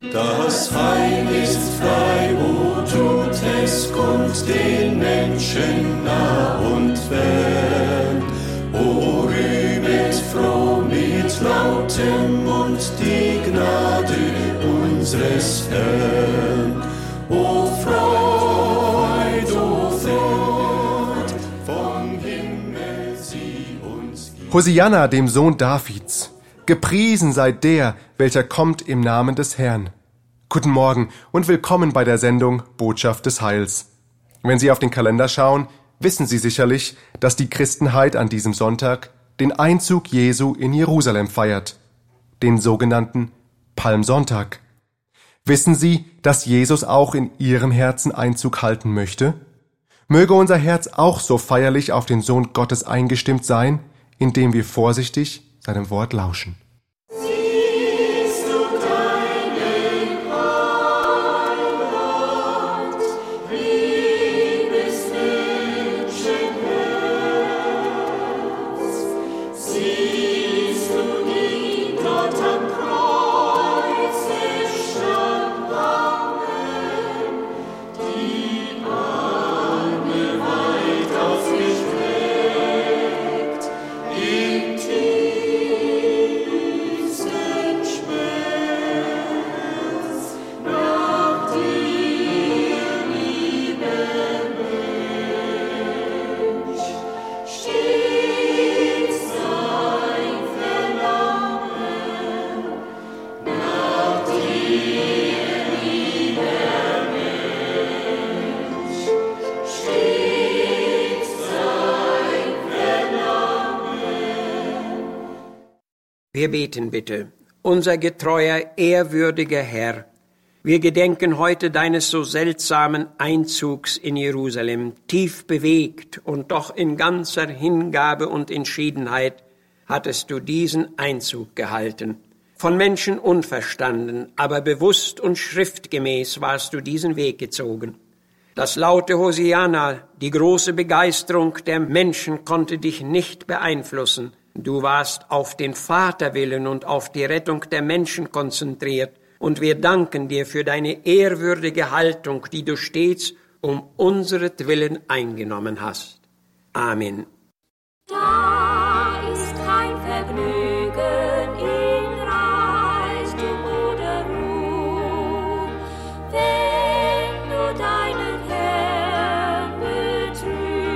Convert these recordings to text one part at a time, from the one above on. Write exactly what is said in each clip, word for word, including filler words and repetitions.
Das Heil ist frei, o tut es kund den Menschen nah und fern. O rühmet froh mit lautem Mund die Gnade unseres Herrn. O Freud, o Freud, vom Himmel sie uns gibt. Hosianna, dem Sohn Davids. Gepriesen sei der, welcher kommt im Namen des Herrn. Guten Morgen und willkommen bei der Sendung Botschaft des Heils. Wenn Sie auf den Kalender schauen, wissen Sie sicherlich, dass die Christenheit an diesem Sonntag den Einzug Jesu in Jerusalem feiert, den sogenannten Palmsonntag. Wissen Sie, dass Jesus auch in Ihrem Herzen Einzug halten möchte? Möge unser Herz auch so feierlich auf den Sohn Gottes eingestimmt sein, indem wir vorsichtig seinem Wort lauschen. Wir beten bitte. Unser getreuer, ehrwürdiger Herr, wir gedenken heute deines so seltsamen Einzugs in Jerusalem. Tief bewegt und doch in ganzer Hingabe und Entschiedenheit hattest du diesen Einzug gehalten. Von Menschen unverstanden, aber bewusst und schriftgemäß warst du diesen Weg gezogen. Das laute Hosianna, die große Begeisterung der Menschen konnte dich nicht beeinflussen. Du warst auf den Vaterwillen und auf die Rettung der Menschen konzentriert, und wir danken dir für deine ehrwürdige Haltung, die du stets um unseretwillen eingenommen hast. Amen. Da ist kein Vergnügen in Reichtum oder Ruhm, wenn du deinen Herrn betrügst.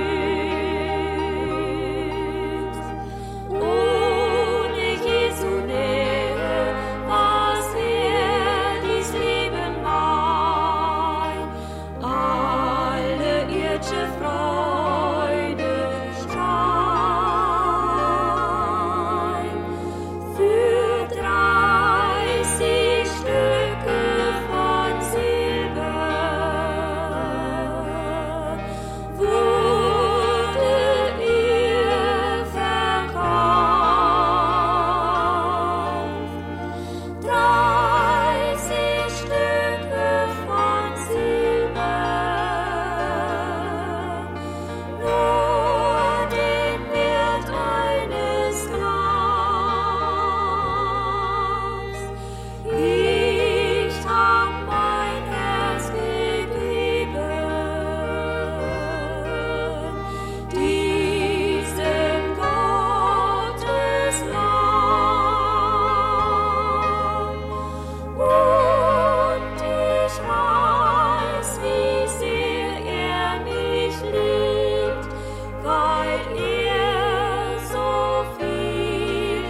Ohne Jesu Nähe, was wär dies Leben mein? Alle irdische Freude strein. Für dreißig Stücke von Silber wurde ihr verkauft. Dreißig Stücke von Silber, nur den Wert eines Glases. Ich hab mein Herz gegeben, diesem Gottes Lamm. Und ich weiß, wie sehr er mich liebt, weil er so viel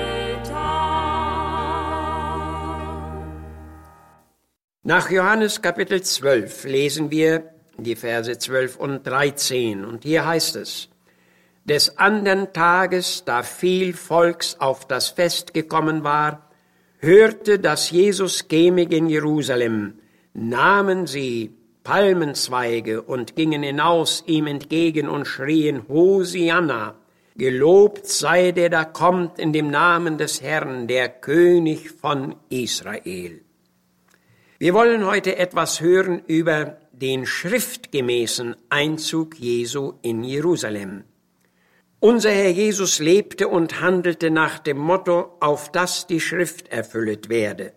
getan. Nach Johannes Kapitel zwölf lesen wir die Verse zwölf und dreizehn. Und hier heißt es: Des andern Tages, da viel Volks auf das Fest gekommen war, hörte, dass Jesus käme in Jerusalem, nahmen sie Palmenzweige und gingen hinaus ihm entgegen und schrien: Hosianna, gelobt sei der da kommt in dem Namen des Herrn, der König von Israel. Wir wollen heute etwas hören über den schriftgemäßen Einzug Jesu in Jerusalem. Unser Herr Jesus lebte und handelte nach dem Motto, auf das die Schrift erfüllet werde.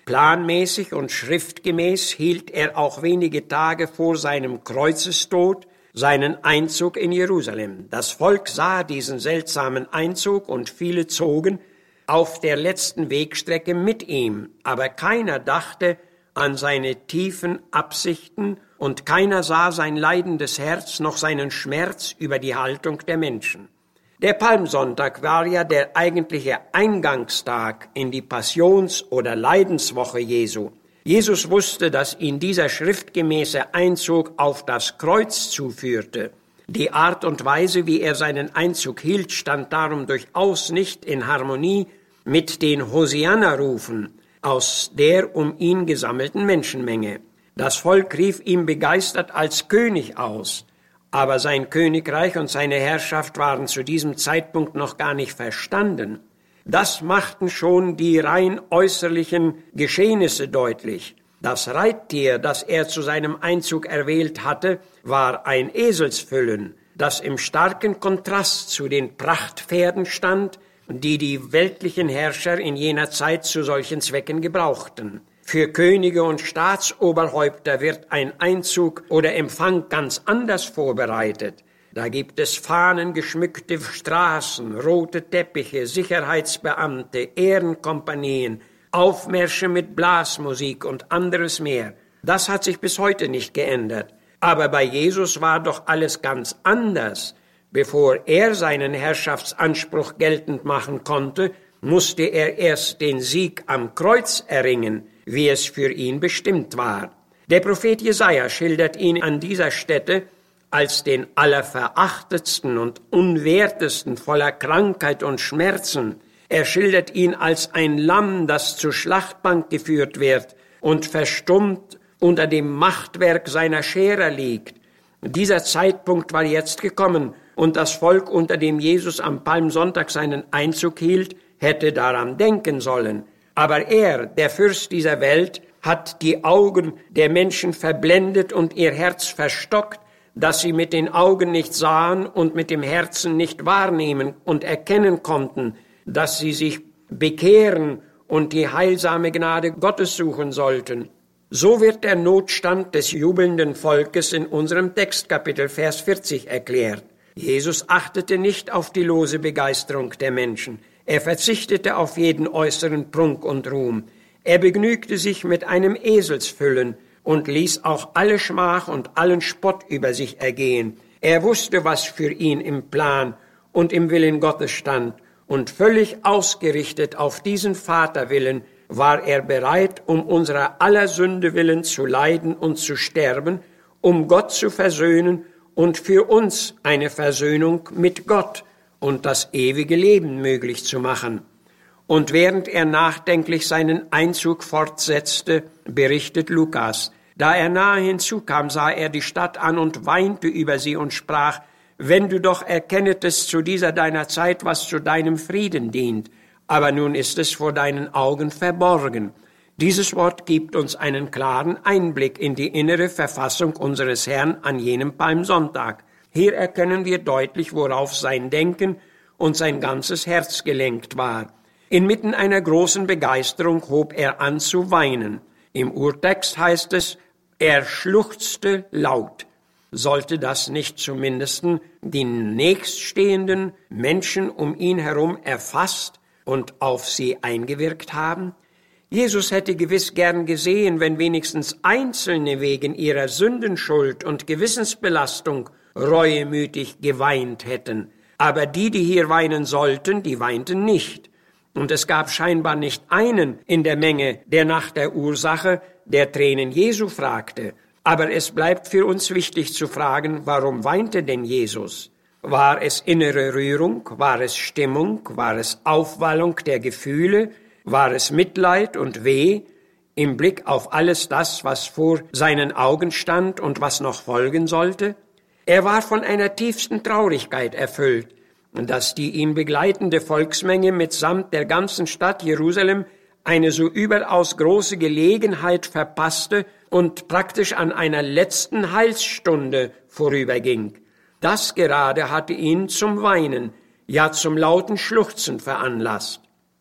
Planmäßig und schriftgemäß hielt er auch wenige Tage vor seinem Kreuzestod seinen Einzug in Jerusalem. Das Volk sah diesen seltsamen Einzug und viele zogen auf der letzten Wegstrecke mit ihm, aber keiner dachte an seine tiefen Absichten und keiner sah sein leidendes Herz noch seinen Schmerz über die Haltung der Menschen. Der Palmsonntag war ja der eigentliche Eingangstag in die Passions- oder Leidenswoche Jesu. Jesus wusste, dass ihn dieser schriftgemäße Einzug auf das Kreuz zuführte. Die Art und Weise, wie er seinen Einzug hielt, stand darum durchaus nicht in Harmonie mit den Hosianna-Rufen aus der um ihn gesammelten Menschenmenge. Das Volk rief ihm begeistert als König aus. Aber sein Königreich und seine Herrschaft waren zu diesem Zeitpunkt noch gar nicht verstanden. Das machten schon die rein äußerlichen Geschehnisse deutlich. Das Reittier, das er zu seinem Einzug erwählt hatte, war ein Eselsfüllen, das im starken Kontrast zu den Prachtpferden stand, die die weltlichen Herrscher in jener Zeit zu solchen Zwecken gebrauchten. Für Könige und Staatsoberhäupter wird ein Einzug oder Empfang ganz anders vorbereitet. Da gibt es fahnengeschmückte Straßen, rote Teppiche, Sicherheitsbeamte, Ehrenkompanien, Aufmärsche mit Blasmusik und anderes mehr. Das hat sich bis heute nicht geändert. Aber bei Jesus war doch alles ganz anders. Bevor er seinen Herrschaftsanspruch geltend machen konnte, musste er erst den Sieg am Kreuz erringen, wie es für ihn bestimmt war. Der Prophet Jesaja schildert ihn an dieser Stätte als den allerverachtetsten und unwertesten, voller Krankheit und Schmerzen. Er schildert ihn als ein Lamm, das zur Schlachtbank geführt wird und verstummt unter dem Machtwerk seiner Scherer liegt. Dieser Zeitpunkt war jetzt gekommen, und das Volk, unter dem Jesus am Palmsonntag seinen Einzug hielt, hätte daran denken sollen. Aber er, der Fürst dieser Welt, hat die Augen der Menschen verblendet und ihr Herz verstockt, dass sie mit den Augen nicht sahen und mit dem Herzen nicht wahrnehmen und erkennen konnten, dass sie sich bekehren und die heilsame Gnade Gottes suchen sollten. So wird der Notstand des jubelnden Volkes in unserem Textkapitel Vers vierzig erklärt. Jesus achtete nicht auf die lose Begeisterung der Menschen. Er verzichtete auf jeden äußeren Prunk und Ruhm. Er begnügte sich mit einem Eselsfüllen und ließ auch alle Schmach und allen Spott über sich ergehen. Er wusste, was für ihn im Plan und im Willen Gottes stand, und völlig ausgerichtet auf diesen Vaterwillen war er bereit, um unserer aller Sünde willen zu leiden und zu sterben, um Gott zu versöhnen und für uns eine Versöhnung mit Gott und das ewige Leben möglich zu machen. Und während er nachdenklich seinen Einzug fortsetzte, berichtet Lukas, da er nahe hinzukam, sah er die Stadt an und weinte über sie und sprach, wenn du doch erkennetest zu dieser deiner Zeit, was zu deinem Frieden dient, aber nun ist es vor deinen Augen verborgen. Dieses Wort gibt uns einen klaren Einblick in die innere Verfassung unseres Herrn an jenem Palmsonntag. Hier erkennen wir deutlich, worauf sein Denken und sein ganzes Herz gelenkt war. Inmitten einer großen Begeisterung hob er an zu weinen. Im Urtext heißt es, er schluchzte laut. Sollte das nicht zumindest die nächststehenden Menschen um ihn herum erfasst und auf sie eingewirkt haben? Jesus hätte gewiss gern gesehen, wenn wenigstens Einzelne wegen ihrer Sündenschuld und Gewissensbelastung reuemütig geweint hätten. Aber die, die hier weinen sollten, die weinten nicht. Und es gab scheinbar nicht einen in der Menge, der nach der Ursache der Tränen Jesu fragte. Aber es bleibt für uns wichtig zu fragen, warum weinte denn Jesus? War es innere Rührung? War es Stimmung? War es Aufwallung der Gefühle? War es Mitleid und Weh im Blick auf alles das, was vor seinen Augen stand und was noch folgen sollte? Er war von einer tiefsten Traurigkeit erfüllt, dass die ihn begleitende Volksmenge mitsamt der ganzen Stadt Jerusalem eine so überaus große Gelegenheit verpasste und praktisch an einer letzten Heilsstunde vorüberging. Das gerade hatte ihn zum Weinen, ja zum lauten Schluchzen veranlasst.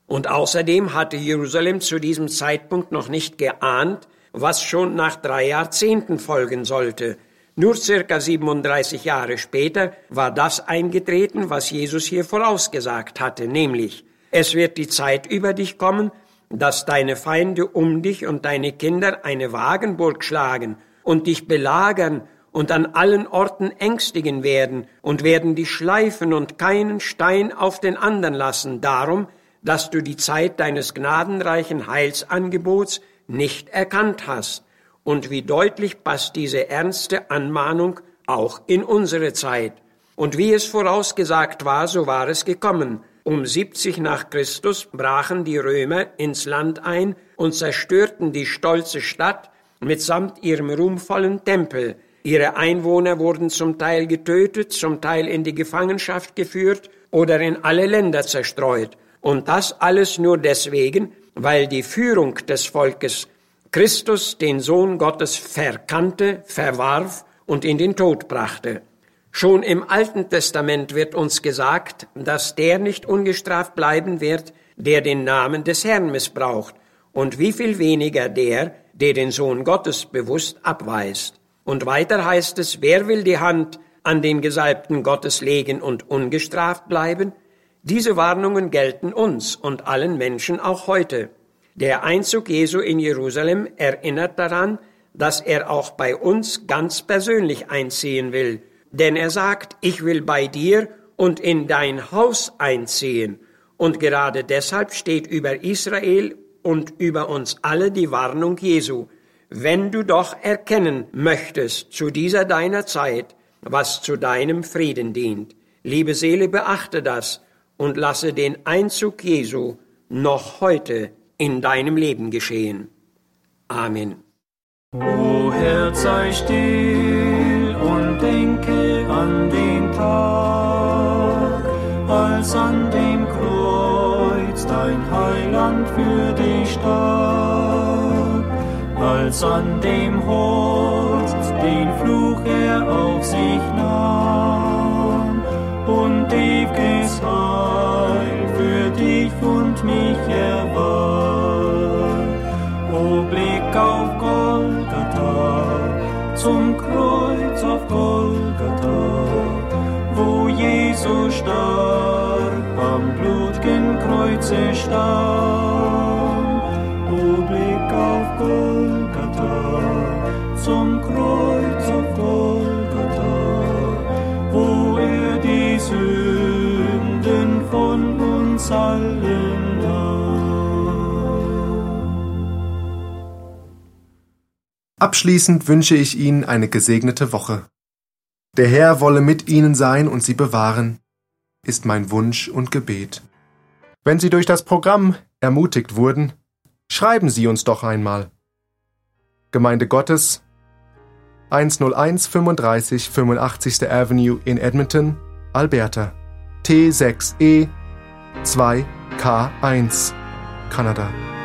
Und außerdem hatte Jerusalem zu diesem Zeitpunkt noch nicht geahnt, was schon nach drei Jahrzehnten folgen sollte. Nur circa siebenunddreißig Jahre später war das eingetreten, was Jesus hier vorausgesagt hatte, nämlich: Es wird die Zeit über dich kommen, dass deine Feinde um dich und deine Kinder eine Wagenburg schlagen und dich belagern und an allen Orten ängstigen werden und werden dich schleifen und keinen Stein auf den anderen lassen, darum, dass du die Zeit deines gnadenreichen Heilsangebots nicht erkannt hast. Und wie deutlich passt diese ernste Anmahnung auch in unsere Zeit. Und wie es vorausgesagt war, so war es gekommen. Um siebzig nach Christus brachen die Römer ins Land ein und zerstörten die stolze Stadt mitsamt ihrem ruhmvollen Tempel. Ihre Einwohner wurden zum Teil getötet, zum Teil in die Gefangenschaft geführt oder in alle Länder zerstreut. Und das alles nur deswegen, weil die Führung des Volkes Christus, den Sohn Gottes, verkannte, verwarf und in den Tod brachte. Schon im Alten Testament wird uns gesagt, dass der nicht ungestraft bleiben wird, der den Namen des Herrn missbraucht, und wie viel weniger der, der den Sohn Gottes bewusst abweist. Und weiter heißt es: Wer will die Hand an den Gesalbten Gottes legen und ungestraft bleiben? Diese Warnungen gelten uns und allen Menschen auch heute. Der Einzug Jesu in Jerusalem erinnert daran, dass er auch bei uns ganz persönlich einziehen will. Denn er sagt: Ich will bei dir und in dein Haus einziehen. Und gerade deshalb steht über Israel und über uns alle die Warnung Jesu: Wenn du doch erkennen möchtest zu dieser deiner Zeit, was zu deinem Frieden dient. Liebe Seele, beachte das und lasse den Einzug Jesu noch heute in deinem Leben geschehen. Amen. O Herz, sei still und denke an den Tag, als an dem Kreuz dein Heiland für dich starb, als an dem Holz den Fluch er auf sich nahm und ewiges Heil für dich und mich erwarb. O Blick auf Golgatha, zum Kreuz auf Golgatha, wo Jesus starb, am blut'gen Kreuze starb. O Blick auf Golgatha, zum Kreuz auf Golgatha, wo er die Sünden von uns allen nahm. Abschließend wünsche ich Ihnen eine gesegnete Woche. Der Herr wolle mit Ihnen sein und Sie bewahren, ist mein Wunsch und Gebet. Wenn Sie durch das Programm ermutigt wurden, schreiben Sie uns doch einmal. Gemeinde Gottes, hunderteins fünfunddreißig fünfundachtzigste Avenue in Edmonton, Alberta, T sechs E zwei K eins, Kanada.